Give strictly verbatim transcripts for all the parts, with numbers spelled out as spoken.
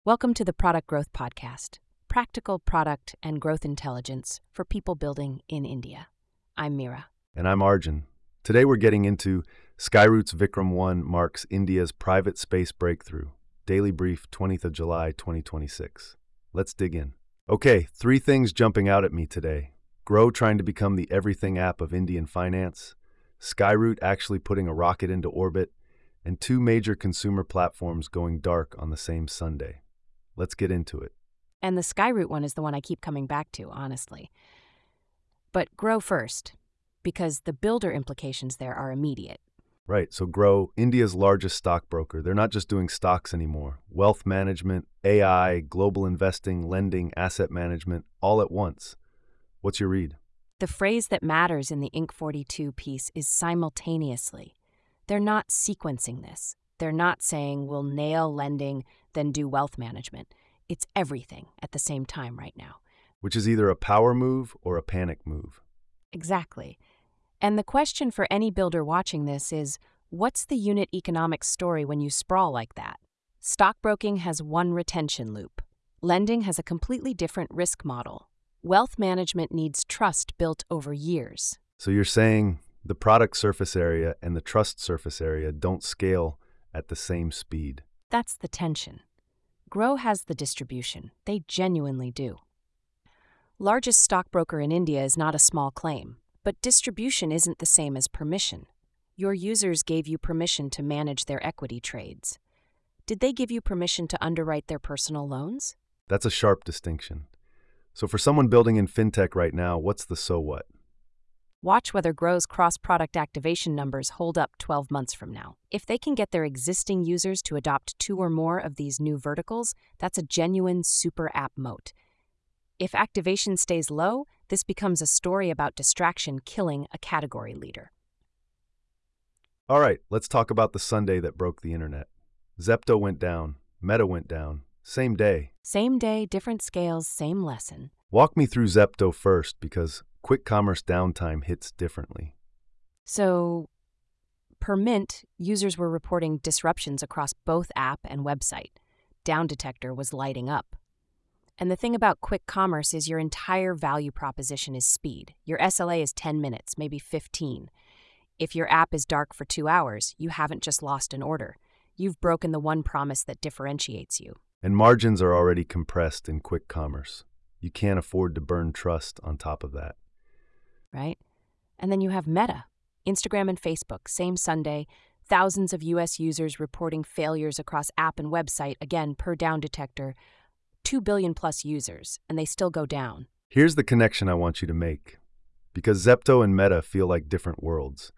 Welcome to the Product Growth Podcast, practical product and growth intelligence for people building in India. I'm Mira. And I'm Arjun. Today we're getting into Skyroot's Vikram one marks India's private space breakthrough. Daily Brief, twentieth of July, twenty twenty-six. Let's dig in. Okay, three things jumping out at me today. Grow trying to become the everything app of Indian finance, Skyroot actually putting a rocket into orbit, and two major consumer platforms going dark on the same Sunday. Let's get into it. And the Skyroot one is the one I keep coming back to, honestly. But grow first, because the builder implications there are immediate. Right, so Grow, India's largest stockbroker, they're not just doing stocks anymore. Wealth management, A I, global investing, lending, asset management, all at once. What's your read? The phrase that matters in the Inc forty-two piece is simultaneously. They're not sequencing this. They're not saying we'll nail lending, then do wealth management. It's everything at the same time right now. Which is either a power move or a panic move. Exactly. And the question for any builder watching this is, what's the unit economics story when you sprawl like that? Stockbroking has one retention loop. Lending has a completely different risk model. Wealth management needs trust built over years. So you're saying the product surface area and the trust surface area don't scale at the same speed. That's the tension. Grow has the distribution. They genuinely do. Largest stockbroker in India is not a small claim, but distribution isn't the same as permission. Your users gave you permission to manage their equity trades. Did they give you permission to underwrite their personal loans? That's a sharp distinction. So for someone building in fintech right now, what's the so what? Watch whether Grow's cross-product activation numbers hold up twelve months from now. If they can get their existing users to adopt two or more of these new verticals, that's a genuine super app moat. If activation stays low, this becomes a story about distraction killing a category leader. All right, let's talk about the Sunday that broke the internet. Zepto went down, Meta went down, same day. Same day, different scales, same lesson. Walk me through Zepto first, because quick commerce downtime hits differently. So, per Mint, users were reporting disruptions across both app and website. Down Detector was lighting up. And the thing about quick commerce is your entire value proposition is speed. Your S L A is ten minutes, maybe fifteen. If your app is dark for two hours, you haven't just lost an order. You've broken the one promise that differentiates you. And margins are already compressed in quick commerce. You can't afford to burn trust on top of that. Right? And then you have Meta, Instagram and Facebook, same Sunday, thousands of U S users reporting failures across app and website, again, per Down Detector, two billion plus users, and they still go down. Here's the connection I want you to make, because Zepto and Meta feel like different worlds.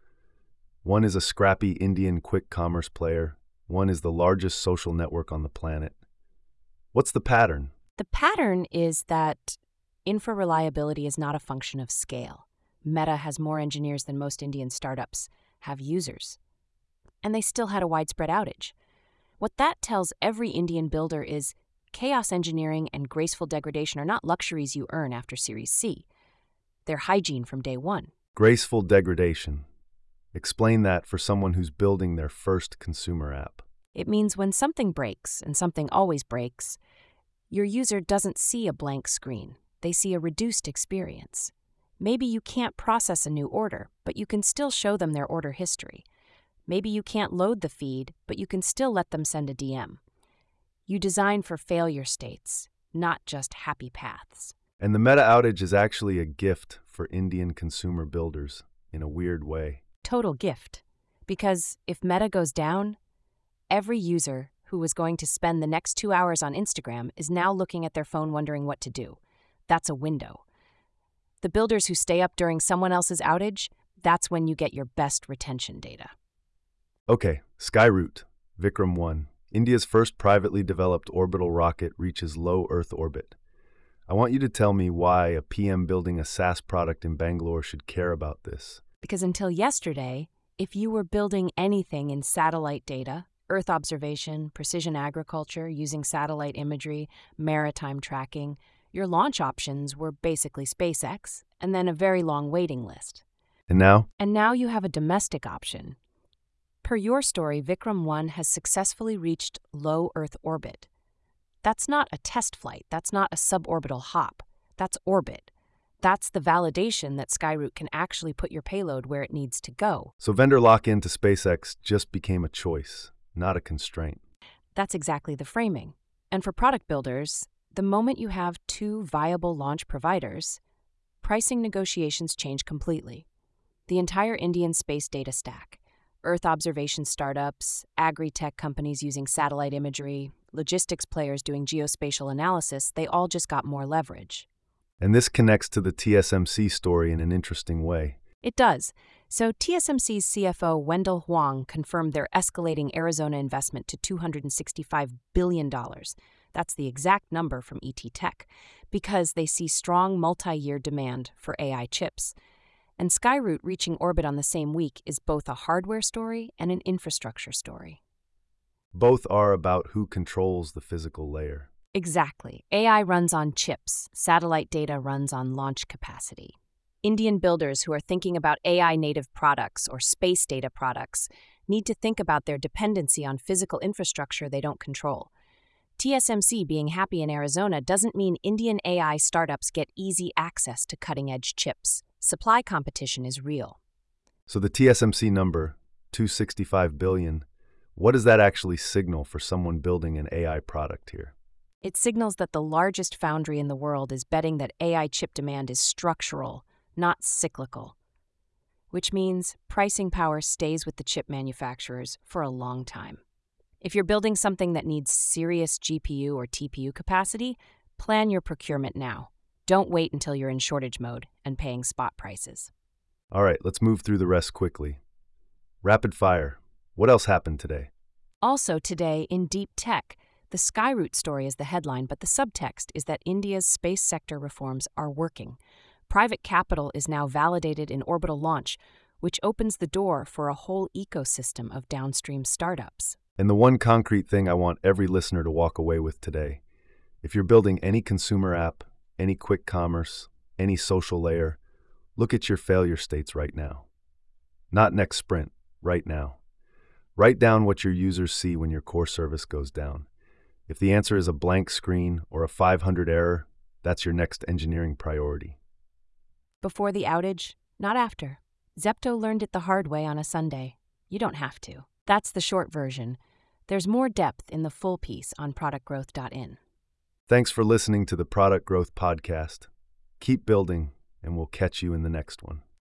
One is a scrappy Indian quick commerce player, one is the largest social network on the planet. What's the pattern? The pattern is that infra reliability is not a function of scale. Meta has more engineers than most Indian startups have users. And they still had a widespread outage. What that tells every Indian builder is chaos engineering and graceful degradation are not luxuries you earn after Series C. They're hygiene from day one. Graceful degradation. Explain that for someone who's building their first consumer app. It means when something breaks, and something always breaks, your user doesn't see a blank screen. They see a reduced experience. Maybe you can't process a new order, but you can still show them their order history. Maybe you can't load the feed, but you can still let them send a D M. You design for failure states, not just happy paths. And the Meta outage is actually a gift for Indian consumer builders in a weird way. Total gift. Because if Meta goes down, every user who was going to spend the next two hours on Instagram is now looking at their phone wondering what to do. That's a window. The builders who stay up during someone else's outage, that's when you get your best retention data. Okay, Skyroot, Vikram one. India's first privately developed orbital rocket reaches low Earth orbit. I want you to tell me why a P M building a SaaS product in Bangalore should care about this. Because until yesterday, if you were building anything in satellite data, Earth observation, precision agriculture, using satellite imagery, maritime tracking, your launch options were basically SpaceX, and then a very long waiting list. And now? And now you have a domestic option. Per your story, Vikram one has successfully reached low Earth orbit. That's not a test flight. That's not a suborbital hop. That's orbit. That's the validation that Skyroot can actually put your payload where it needs to go. So vendor lock-in to SpaceX just became a choice, not a constraint. That's exactly the framing. And for product builders, the moment you have two viable launch providers, pricing negotiations change completely. The entire Indian space data stack, Earth observation startups, agri-tech companies using satellite imagery, logistics players doing geospatial analysis, they all just got more leverage. And this connects to the T S M C story in an interesting way. It does. So T S M C's C F O Wendell Huang confirmed their escalating Arizona investment to two hundred sixty-five billion dollars. That's the exact number from E T Tech, because they see strong multi-year demand for A I chips. And Skyroot reaching orbit on the same week is both a hardware story and an infrastructure story. Both are about who controls the physical layer. Exactly. A I runs on chips. Satellite data runs on launch capacity. Indian builders who are thinking about A I-native products or space data products need to think about their dependency on physical infrastructure they don't control. T S M C being happy in Arizona doesn't mean Indian A I startups get easy access to cutting-edge chips. Supply competition is real. So the T S M C number, two hundred sixty-five billion dollars, what does that actually signal for someone building an A I product here? It signals that the largest foundry in the world is betting that A I chip demand is structural, not cyclical, which means pricing power stays with the chip manufacturers for a long time. If you're building something that needs serious G P U or T P U capacity, plan your procurement now. Don't wait until you're in shortage mode and paying spot prices. All right, let's move through the rest quickly. Rapid fire. What else happened today? Also today in deep tech, the Skyroot story is the headline, but the subtext is that India's space sector reforms are working. Private capital is now validated in orbital launch, which opens the door for a whole ecosystem of downstream startups. And the one concrete thing I want every listener to walk away with today, if you're building any consumer app, any quick commerce, any social layer, look at your failure states right now. Not next sprint, right now. Write down what your users see when your core service goes down. If the answer is a blank screen or a five hundred error, that's your next engineering priority. Before the outage, not after. Zepto learned it the hard way on a Sunday. You don't have to. That's the short version. There's more depth in the full piece on product growth dot in. Thanks for listening to the Product Growth Podcast. Keep building, and we'll catch you in the next one.